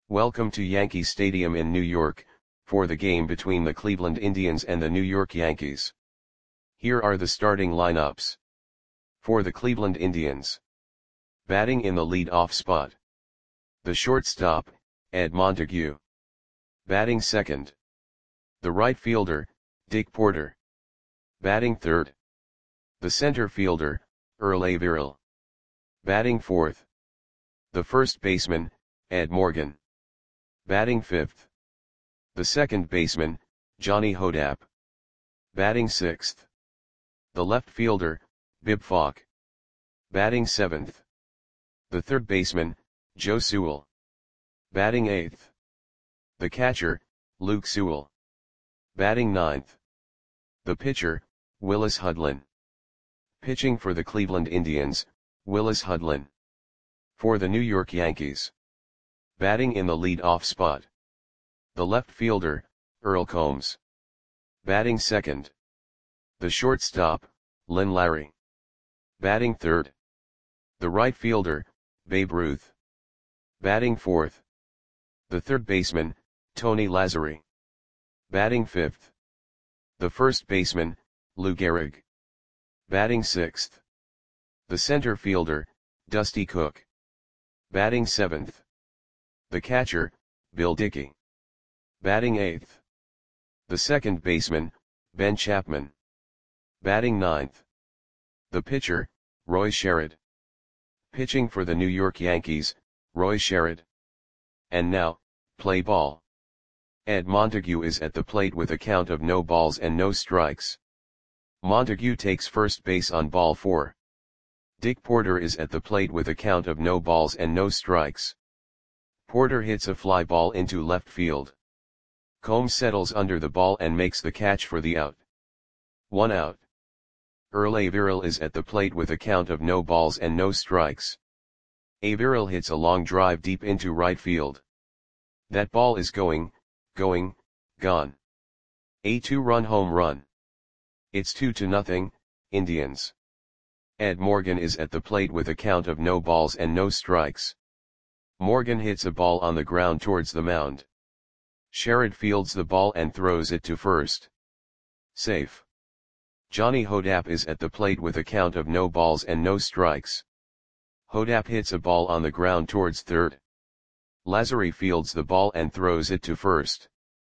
Welcome to Yankee Stadium in New York, for the game between the Cleveland Indians and the New York Yankees. Here are the starting lineups. For the Cleveland Indians. Batting in the lead-off spot. The shortstop, Ed Montague. Batting second. The right fielder, Dick Porter. Batting third. The center fielder, Earl Averill. Batting fourth. The first baseman, Ed Morgan. Batting fifth. The second baseman, Johnny Hodapp. Batting sixth. The left fielder, Bib Falk. Batting seventh. The third baseman, Joe Sewell. Batting eighth. The catcher, Luke Sewell. Batting ninth. The pitcher, Willis Hudlin. Pitching for the Cleveland Indians, Willis Hudlin. For the New York Yankees. Batting in the lead-off spot. The left fielder, Earl Combs. Batting second. The shortstop, Lynn Larry. Batting third. The right fielder, Babe Ruth. Batting fourth. The third baseman, Tony Lazzeri. Batting fifth. The first baseman, Lou Gehrig. Batting sixth. The center fielder, Dusty Cook. Batting seventh. The catcher, Bill Dickey. Batting eighth. The second baseman, Ben Chapman. Batting ninth. The pitcher, Roy Sherrod. Pitching for the New York Yankees, Roy Sherrod. And now, play ball. Ed Montague is at the plate with a count of no balls and no strikes. Montague takes first base on ball 4. Dick Porter is at the plate with a count of no balls and no strikes. Porter hits a fly ball into left field. Combs settles under the ball and makes the catch for the out. 1 out. Earl Averill is at the plate with a count of no balls and no strikes. Averill hits a long drive deep into right field. That ball is gone. A 2-run home run. It's 2-0, Indians. Ed Morgan is at the plate with a count of no balls and no strikes. Morgan hits a ball on the ground towards the mound. Sherrod fields the ball and throws it to first. Safe. Johnny Hodapp is at the plate with a count of no balls and no strikes. Hodapp hits a ball on the ground towards third. Lazzeri fields the ball and throws it to first.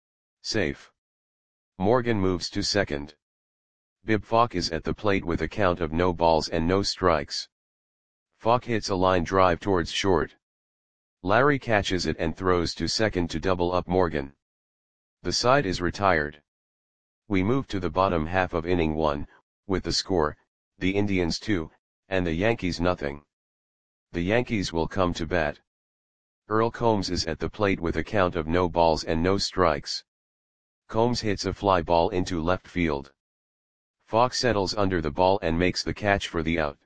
Safe. Morgan moves to second. Bib Falk is at the plate with a count of no balls and no strikes. Falk hits a line drive towards short. Larry catches it and throws to second to double up Morgan. The side is retired. We move to the bottom half of inning 1, with the score, the Indians 2, and the Yankees nothing. The Yankees will come to bat. Earl Combs is at the plate with a count of no balls and no strikes. Combs hits a fly ball into left field. Falk settles under the ball and makes the catch for the out.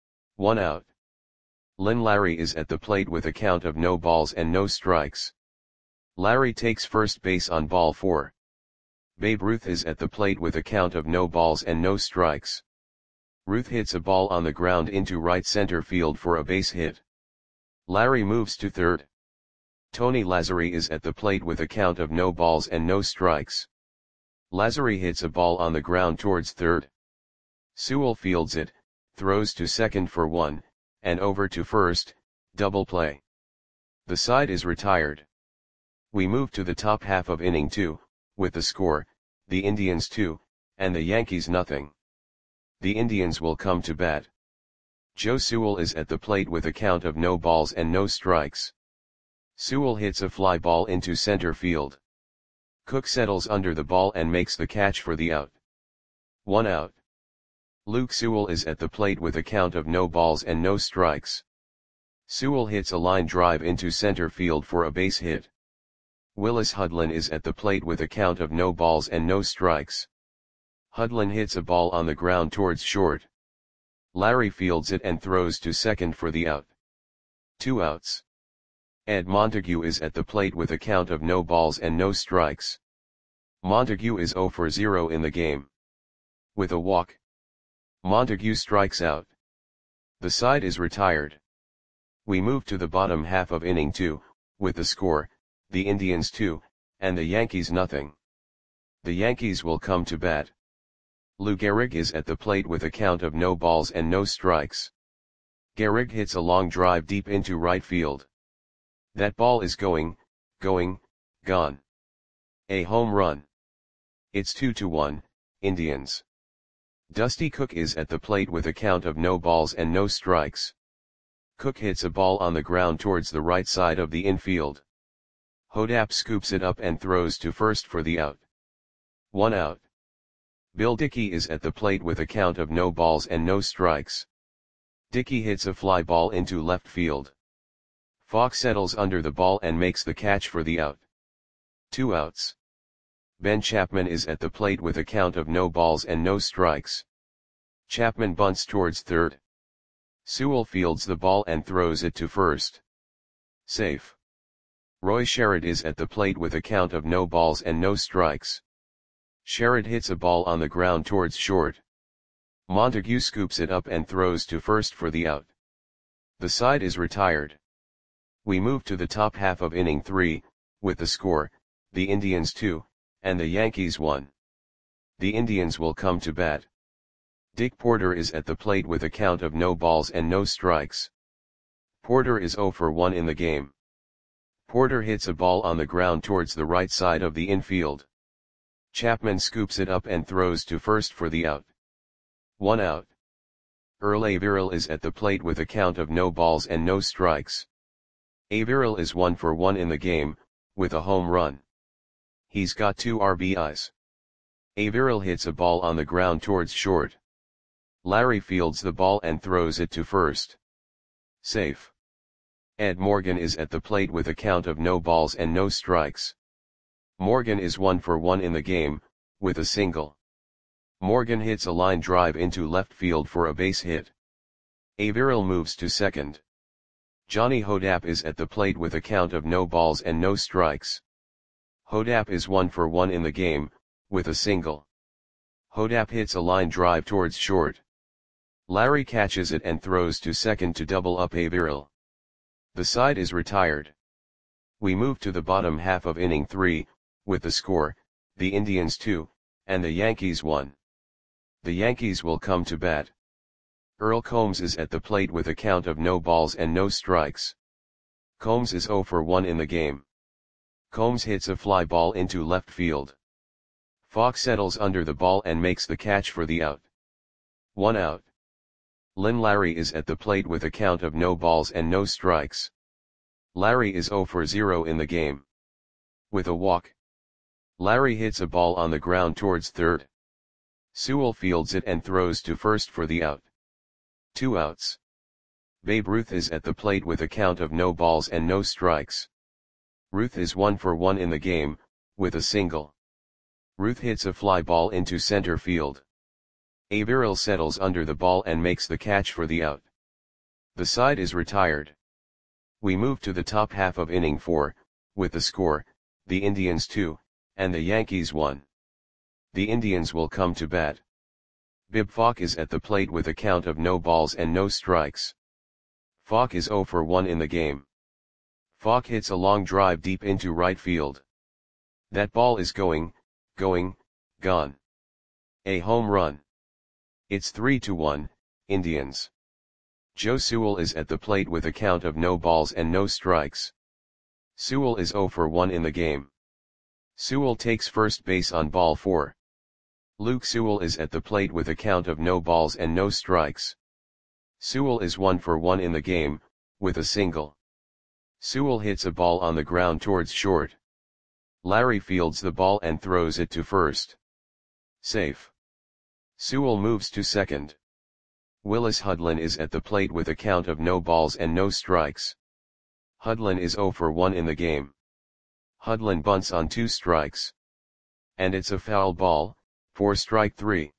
1 out. Lynn Larry is at the plate with a count of no balls and no strikes. Larry takes first base on ball 4. Babe Ruth is at the plate with a count of no balls and no strikes. Ruth hits a ball on the ground into right center field for a base hit. Larry moves to third. Tony Lazzeri is at the plate with a count of no balls and no strikes. Lazzeri hits a ball on the ground towards third. Sewell fields it, throws to second for 1, and over to first, double play. The side is retired. We move to the top half of inning 2, with the score, the Indians 2, and the Yankees nothing. The Indians will come to bat. Joe Sewell is at the plate with a count of no balls and no strikes. Sewell hits a fly ball into center field. Cook settles under the ball and makes the catch for the out. 1 out. Luke Sewell is at the plate with a count of no balls and no strikes. Sewell hits a line drive into center field for a base hit. Willis Hudlin is at the plate with a count of no balls and no strikes. Hudlin hits a ball on the ground towards short. Larry fields it and throws to second for the out. 2 outs. Ed Montague is at the plate with a count of no balls and no strikes. Montague is 0 for 0 in the game. With a walk, Montague strikes out. The side is retired. We move to the bottom half of inning 2, with the score, the Indians 2, and the Yankees nothing. The Yankees will come to bat. Lou Gehrig is at the plate with a count of no balls and no strikes. Gehrig hits a long drive deep into right field. That ball is going, gone. A home run. It's 2-1, Indians. Dusty Cook is at the plate with a count of no balls and no strikes. Cook hits a ball on the ground towards the right side of the infield. Hodap scoops it up and throws to first for the out. 1 out. Bill Dickey is at the plate with a count of no balls and no strikes. Dickey hits a fly ball into left field. Falk settles under the ball and makes the catch for the out. 2 outs. Ben Chapman is at the plate with a count of no balls and no strikes. Chapman bunts towards third. Sewell fields the ball and throws it to first. Safe. Roy Sherrod is at the plate with a count of no balls and no strikes. Sherrod hits a ball on the ground towards short. Montague scoops it up and throws to first for the out. The side is retired. We move to the top half of inning 3, with the score, the Indians 2, and the Yankees 1. The Indians will come to bat. Dick Porter is at the plate with a count of no balls and no strikes. Porter is 0 for 1 in the game. Porter hits a ball on the ground towards the right side of the infield. Chapman scoops it up and throws to first for the out. 1 out. Earl Averill is at the plate with a count of no balls and no strikes. Averill is 1 for 1 in the game, with a home run. He's got 2 RBIs. Averill hits a ball on the ground towards short. Larry fields the ball and throws it to first. Safe. Ed Morgan is at the plate with a count of no balls and no strikes. Morgan is 1 for 1 in the game, with a single. Morgan hits a line drive into left field for a base hit. Averill moves to second. Johnny Hodap is at the plate with a count of no balls and no strikes. Hodap is 1 for 1 in the game, with a single. Hodap hits a line drive towards short. Larry catches it and throws to second to double up Averill. The side is retired. We move to the bottom half of inning 3, with the score, the Indians 2, and the Yankees 1. The Yankees will come to bat. Earl Combs is at the plate with a count of no balls and no strikes. Combs is 0 for 1 in the game. Combs hits a fly ball into left field. Falk settles under the ball and makes the catch for the out. 1 out. Lynn Larry is at the plate with a count of no balls and no strikes. Larry is 0 for 0 in the game. With a walk. Larry hits a ball on the ground towards third. Sewell fields it and throws to first for the out. 2 outs. Babe Ruth is at the plate with a count of no balls and no strikes. Ruth is 1 for 1 in the game, with a single. Ruth hits a fly ball into center field. Averill settles under the ball and makes the catch for the out. The side is retired. We move to the top half of inning 4, with the score, the Indians 2, and the Yankees 1. The Indians will come to bat. Bib Falk is at the plate with a count of no balls and no strikes. Falk is 0 for 1 in the game. Falk hits a long drive deep into right field. That ball is going, gone. A home run. It's 3-1, Indians. Joe Sewell is at the plate with a count of no balls and no strikes. Sewell is 0 for 1 in the game. Sewell takes first base on ball 4. Luke Sewell is at the plate with a count of no balls and no strikes. Sewell is 1 for 1 in the game, with a single. Sewell hits a ball on the ground towards short. Larry fields the ball and throws it to first. Safe. Sewell moves to second. Willis Hudlin is at the plate with a count of no balls and no strikes. Hudlin is 0 for 1 in the game. Hudlin bunts on 2 strikes. And it's a foul ball, for strike 3.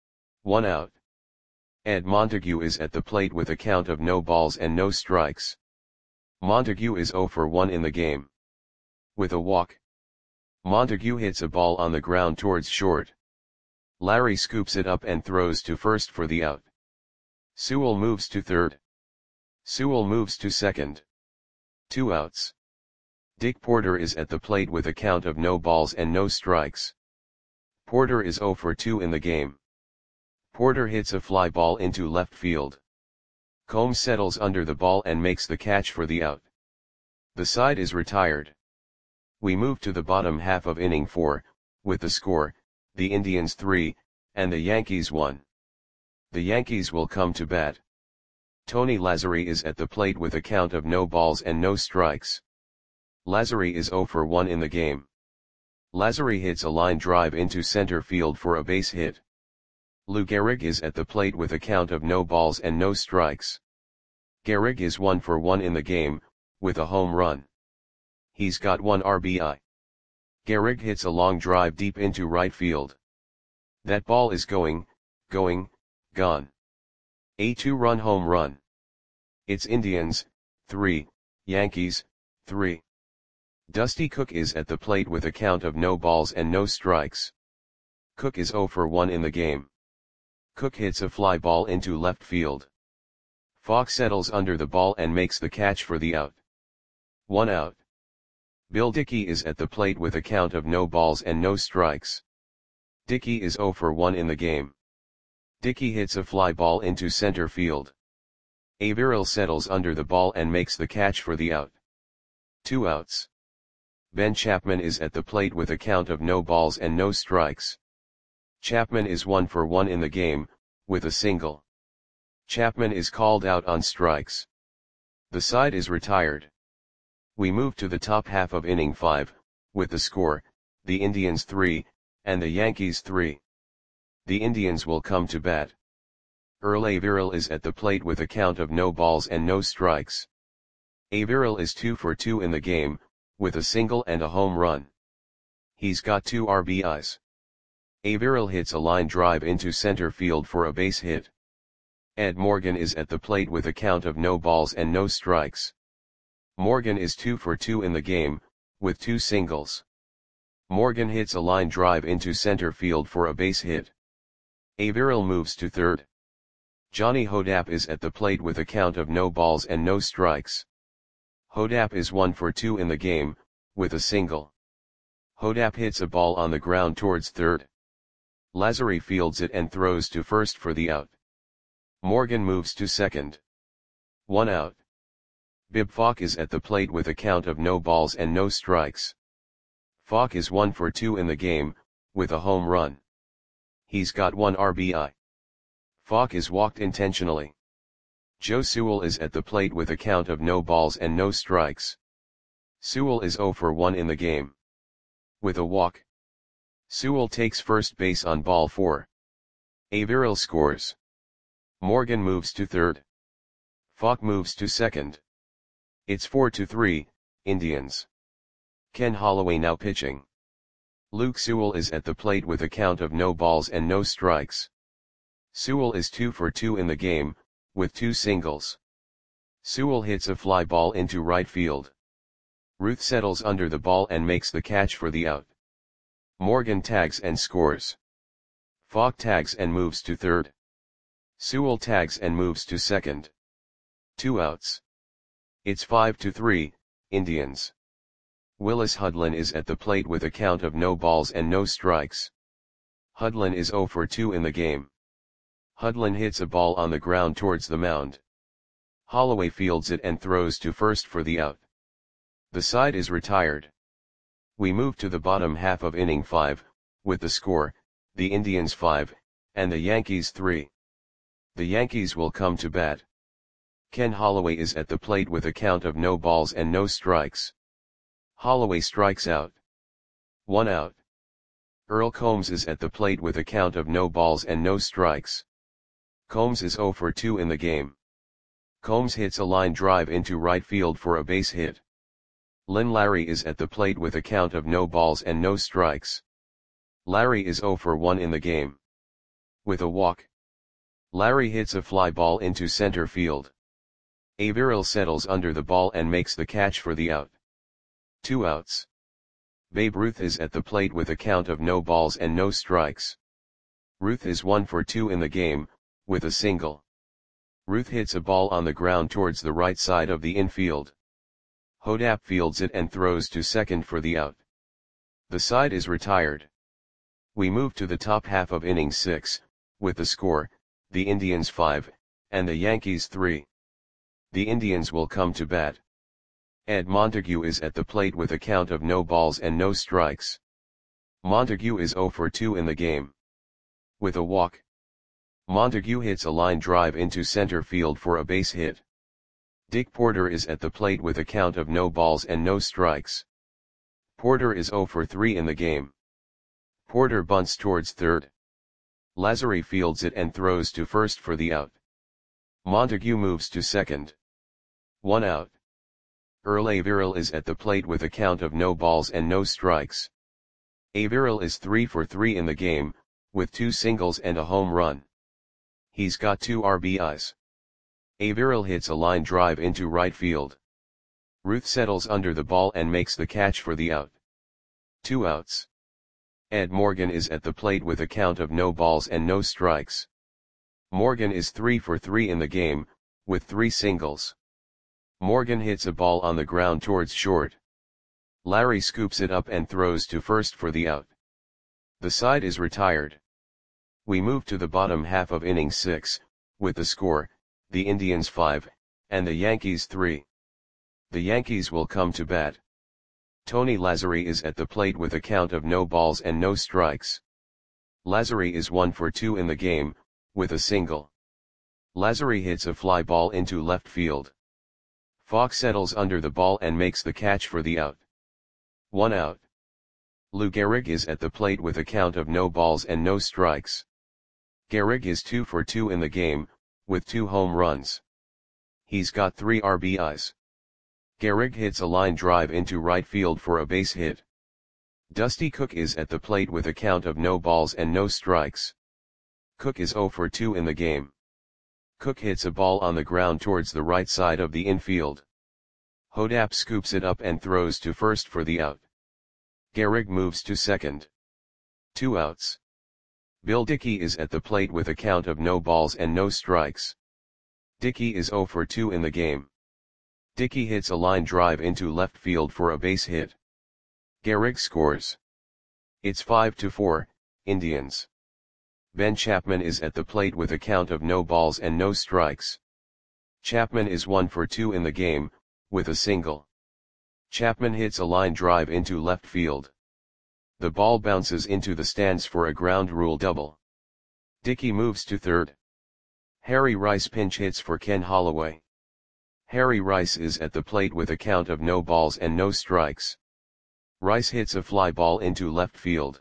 1 out. Ed Montague is at the plate with a count of no balls and no strikes. Montague is 0 for 1 in the game. With a walk. Montague hits a ball on the ground towards short. Larry scoops it up and throws to first for the out. Sewell moves to third. Sewell moves to second. 2 outs. Dick Porter is at the plate with a count of no balls and no strikes. Porter is 0 for 2 in the game. Porter hits a fly ball into left field. Combs settles under the ball and makes the catch for the out. The side is retired. We move to the bottom half of inning 4, with the score, the Indians 3, and the Yankees 1. The Yankees will come to bat. Tony Lazzeri is at the plate with a count of no balls and no strikes. Lazzeri is 0 for 1 in the game. Lazzeri hits a line drive into center field for a base hit. Lou Gehrig is at the plate with a count of no balls and no strikes. Gehrig is 1 for 1 in the game, with a home run. He's got 1 RBI. Gehrig hits a long drive deep into right field. That ball is gone. A 2-run home run. It's Indians, 3, Yankees, 3. Dusty Cook is at the plate with a count of no balls and no strikes. Cook is 0 for 1 in the game. Cook hits a fly ball into left field. Fox settles under the ball and makes the catch for the out. 1 out. Bill Dickey is at the plate with a count of no balls and no strikes. Dickey is 0 for 1 in the game. Dickey hits a fly ball into center field. Averill settles under the ball and makes the catch for the out. 2 outs. Ben Chapman is at the plate with a count of no balls and no strikes. Chapman is 1 for 1 in the game, with a single. Chapman is called out on strikes. The side is retired. We move to the top half of inning 5, with the score, the Indians 3, and the Yankees 3. The Indians will come to bat. Earl Averill is at the plate with a count of no balls and no strikes. Averill is 2 for 2 in the game, with a single and a home run. He's got 2 RBIs. Averill hits a line drive into center field for a base hit. Ed Morgan is at the plate with a count of no balls and no strikes. Morgan is 2 for 2 in the game, with 2 singles. Morgan hits a line drive into center field for a base hit. Averill moves to third. Johnny Hodapp is at the plate with a count of no balls and no strikes. Hodapp is 1 for 2 in the game, with a single. Hodapp hits a ball on the ground towards third. Lazzeri fields it and throws to first for the out. Morgan moves to second. 1 out. Bib Falk is at the plate with a count of no balls and no strikes. Falk is 1 for 2 in the game, with a home run. He's got 1 RBI. Falk is walked intentionally. Joe Sewell is at the plate with a count of no balls and no strikes. Sewell is 0 for 1 in the game. With a walk. Sewell takes first base on ball 4. Averill scores. Morgan moves to third. Falk moves to second. It's 4-3, Indians. Ken Holloway now pitching. Luke Sewell is at the plate with a count of no balls and no strikes. Sewell is 2 for 2 in the game, with 2 singles. Sewell hits a fly ball into right field. Ruth settles under the ball and makes the catch for the out. Morgan tags and scores. Falk tags and moves to third. Sewell tags and moves to second. 2 outs. It's 5-3, Indians. Willis Hudlin is at the plate with a count of no balls and no strikes. Hudlin is 0 for 2 in the game. Hudlin hits a ball on the ground towards the mound. Holloway fields it and throws to first for the out. The side is retired. We move to the bottom half of inning 5, with the score, the Indians 5, and the Yankees 3. The Yankees will come to bat. Ken Holloway is at the plate with a count of no balls and no strikes. Holloway strikes out. 1 out. Earl Combs is at the plate with a count of no balls and no strikes. Combs is 0 for 2 in the game. Combs hits a line drive into right field for a base hit. Lynn Larry is at the plate with a count of no balls and no strikes. Larry is 0 for 1 in the game. With a walk. Larry hits a fly ball into center field. Averill settles under the ball and makes the catch for the out. 2 outs. Babe Ruth is at the plate with a count of no balls and no strikes. Ruth is 1 for 2 in the game, with a single. Ruth hits a ball on the ground towards the right side of the infield. Hodap fields it and throws to second for the out. The side is retired. We move to the top half of inning 6, with the score, the Indians 5, and the Yankees 3. The Indians will come to bat. Ed Montague is at the plate with a count of no balls and no strikes. Montague is 0 for 2 in the game. With a walk, Montague hits a line drive into center field for a base hit. Dick Porter is at the plate with a count of no balls and no strikes. Porter is 0 for 3 in the game. Porter bunts towards third. Lazary fields it and throws to first for the out. Montague moves to second. 1 out. Earl Averill is at the plate with a count of no balls and no strikes. Averill is 3 for 3 in the game, with 2 singles and a home run. He's got 2 RBIs. Averill hits a line drive into right field. Ruth settles under the ball and makes the catch for the out. 2 outs. Ed Morgan is at the plate with a count of no balls and no strikes. Morgan is 3 for 3 in the game, with 3 singles. Morgan hits a ball on the ground towards short. Larry scoops it up and throws to first for the out. The side is retired. We move to the bottom half of inning 6, with the score, the Indians 5, and the Yankees 3. The Yankees will come to bat. Tony Lazary is at the plate with a count of no balls and no strikes. Lazary is 1 for 2 in the game, with a single. Lazary hits a fly ball into left field. Fox settles under the ball and makes the catch for the out. 1 out. Lou Gehrig is at the plate with a count of no balls and no strikes. Gehrig is 2 for 2 in the game, with 2 home runs. He's got 3 RBIs. Gehrig hits a line drive into right field for a base hit. Dusty Cook is at the plate with a count of no balls and no strikes. Cook is 0 for 2 in the game. Cook hits a ball on the ground towards the right side of the infield. Hodap scoops it up and throws to first for the out. Gehrig moves to second. 2 outs. Bill Dickey is at the plate with a count of no balls and no strikes. Dickey is 0 for 2 in the game. Dickey hits a line drive into left field for a base hit. Gehrig scores. It's 5-4, Indians. Ben Chapman is at the plate with a count of no balls and no strikes. Chapman is 1 for 2 in the game, with a single. Chapman hits a line drive into left field. The ball bounces into the stands for a ground rule double. Dickey moves to third. Harry Rice pinch hits for Ken Holloway. Harry Rice is at the plate with a count of no balls and no strikes. Rice hits a fly ball into left field.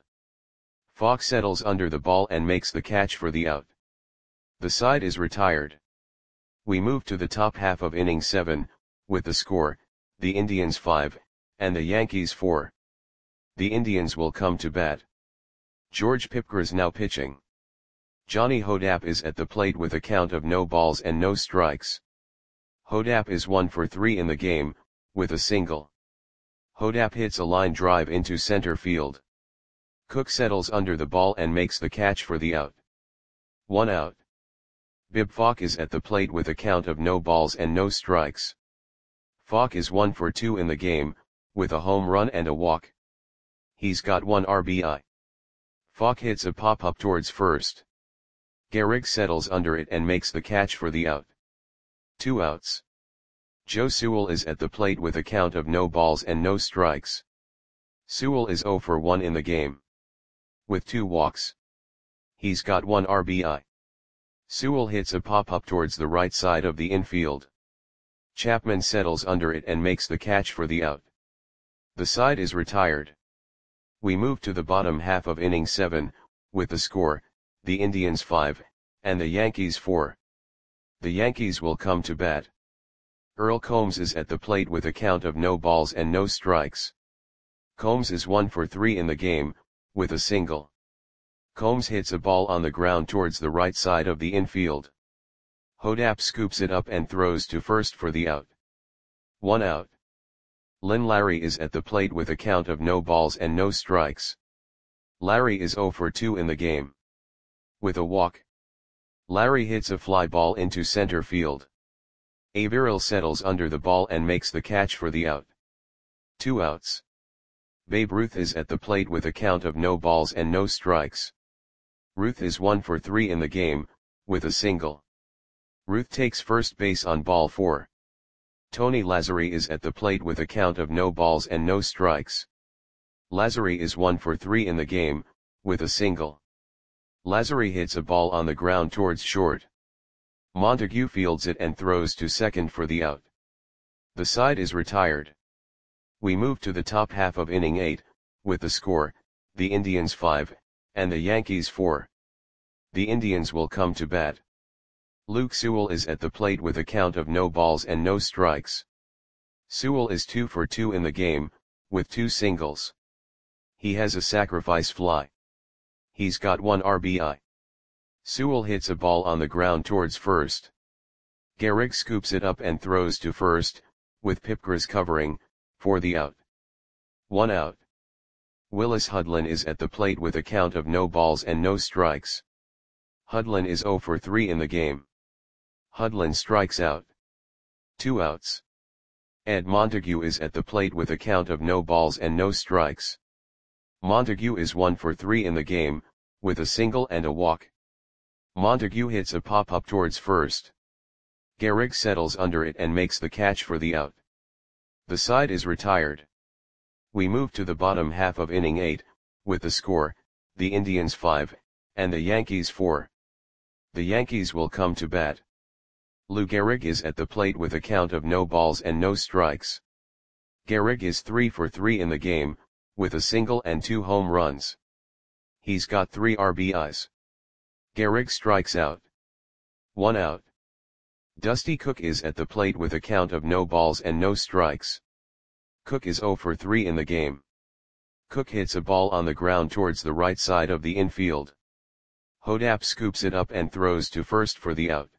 Fox settles under the ball and makes the catch for the out. The side is retired. We move to the top half of inning 7, with the score, the Indians 5, and the Yankees 4. The Indians will come to bat. George Pipgras now pitching. Johnny Hodap is at the plate with a count of no balls and no strikes. Hodap is 1 for 3 in the game, with a single. Hodap hits a line drive into center field. Cook settles under the ball and makes the catch for the out. 1 out. Bib Falk is at the plate with a count of no balls and no strikes. Falk is 1 for 2 in the game, with a home run and a walk. He's got 1 RBI. Falk hits a pop-up towards first. Gehrig settles under it and makes the catch for the out. 2 outs. Joe Sewell is at the plate with a count of no balls and no strikes. Sewell is 0 for 1 in the game. With 2 walks. He's got 1 RBI. Sewell hits a pop-up towards the right side of the infield. Chapman settles under it and makes the catch for the out. The side is retired. We move to the bottom half of inning 7, with the score, the Indians 5, and the Yankees 4. The Yankees will come to bat. Earl Combs is at the plate with a count of no balls and no strikes. Combs is 1 for 3 in the game, with a single. Combs hits a ball on the ground towards the right side of the infield. Hodap scoops it up and throws to first for the out. 1 out. Lynn Larry is at the plate with a count of no balls and no strikes. Larry is 0 for 2 in the game. With a walk. Larry hits a fly ball into center field. Averill settles under the ball and makes the catch for the out. 2 outs. Babe Ruth is at the plate with a count of no balls and no strikes. Ruth is 1 for 3 in the game, with a single. Ruth takes first base on ball 4. Tony Lazzari is at the plate with a count of no balls and no strikes. Lazzari is 1 for 3 in the game, with a single. Lazzari hits a ball on the ground towards short. Montague fields it and throws to second for the out. The side is retired. We move to the top half of inning 8, with the score, the Indians 5, and the Yankees 4. The Indians will come to bat. Luke Sewell is at the plate with a count of no balls and no strikes. Sewell is 2 for 2 in the game, with 2 singles. He has a sacrifice fly. He's got 1 RBI. Sewell hits a ball on the ground towards first. Gehrig scoops it up and throws to first, with Pipgras covering, for the out. 1 out. Willis Hudlin is at the plate with a count of no balls and no strikes. Hudlin is 0 for 3 in the game. Hudlin strikes out. 2 outs. Ed Montague is at the plate with a count of no balls and no strikes. Montague is 1 for 3 in the game, with a single and a walk. Montague hits a pop-up towards first. Gehrig settles under it and makes the catch for the out. The side is retired. We move to the bottom half of inning 8, with the score, the Indians 5, and the Yankees 4. The Yankees will come to bat. Lou Gehrig is at the plate with a count of no balls and no strikes. Gehrig is 3 for 3 in the game, with a single and 2 home runs. He's got 3 RBIs. Gehrig strikes out. 1 out. Dusty Cook is at the plate with a count of no balls and no strikes. Cook is 0 for 3 in the game. Cook hits a ball on the ground towards the right side of the infield. Hodap scoops it up and throws to first for the out.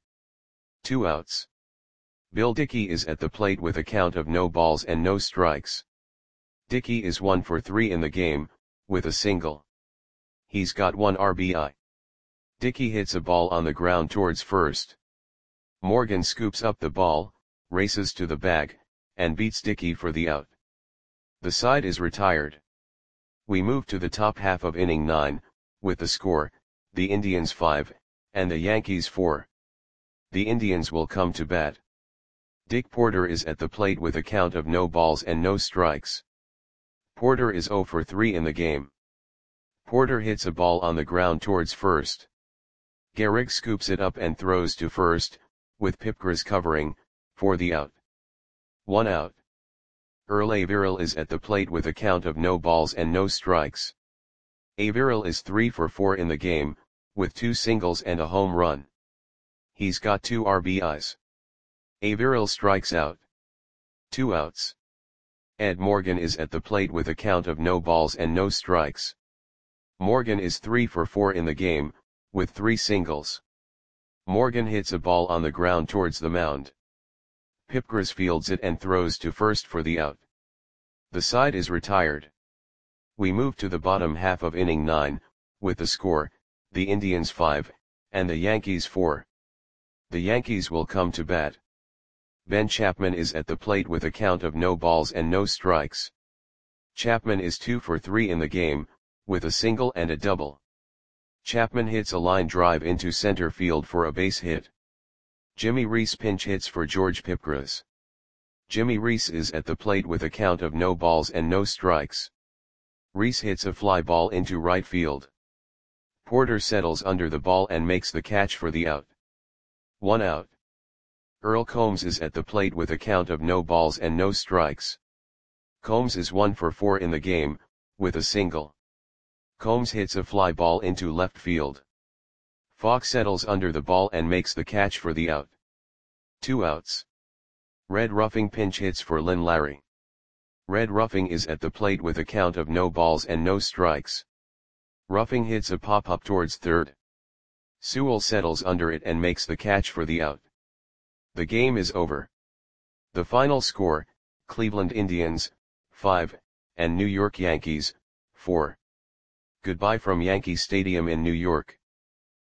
2 outs. Bill Dickey is at the plate with a count of no balls and no strikes. Dickey is 1 for 3 in the game, with a single. He's got 1 RBI. Dickey hits a ball on the ground towards first. Morgan scoops up the ball, races to the bag, and beats Dickey for the out. The side is retired. We move to the top half of inning 9, with the score, the Indians 5, and the Yankees 4. The Indians will come to bat. Dick Porter is at the plate with a count of no balls and no strikes. Porter is 0 for 3 in the game. Porter hits a ball on the ground towards first. Gehrig scoops it up and throws to first, with Pipgras covering, for the out. 1 out. Earl Averill is at the plate with a count of no balls and no strikes. Averill is 3 for 4 in the game, with 2 singles and a home run. He's got 2 RBIs. Averill strikes out. 2 outs. Ed Morgan is at the plate with a count of no balls and no strikes. Morgan is 3 for 4 in the game, with 3 singles. Morgan hits a ball on the ground towards the mound. Pipgras fields it and throws to first for the out. The side is retired. We move to the bottom half of inning 9, with the score, the Indians 5, and the Yankees 4. The Yankees will come to bat. Ben Chapman is at the plate with a count of no balls and no strikes. Chapman is 2 for 3 in the game, with a single and a double. Chapman hits a line drive into center field for a base hit. Jimmy Reese pinch hits for George Pipgras. Jimmy Reese is at the plate with a count of no balls and no strikes. Reese hits a fly ball into right field. Porter settles under the ball and makes the catch for the out. 1 out. Earl Combs is at the plate with a count of no balls and no strikes. Combs is 1 for 4 in the game, with a single. Combs hits a fly ball into left field. Fox settles under the ball and makes the catch for the out. 2 outs. Red Ruffing pinch hits for Lynn Larry. Red Ruffing is at the plate with a count of no balls and no strikes. Ruffing hits a pop-up towards third. Sewell settles under it and makes the catch for the out. The game is over. The final score, Cleveland Indians, 5, and New York Yankees, 4. Goodbye from Yankee Stadium in New York.